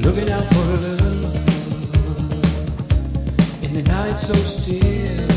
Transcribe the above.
looking out for love in the night so still.